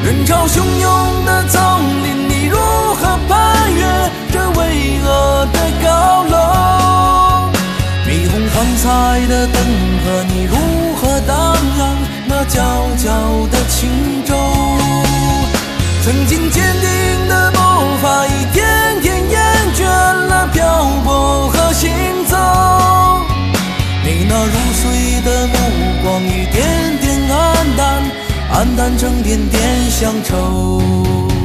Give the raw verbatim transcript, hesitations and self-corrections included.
人潮汹涌的丛林，你如何攀越这巍峨的高楼？霓虹幻彩的灯河，你如何荡漾那皎皎的轻舟？曾经坚定的步伐，一天天厌倦了漂泊和行走。你那如水的目光，一点点黯淡，黯淡成点点乡愁。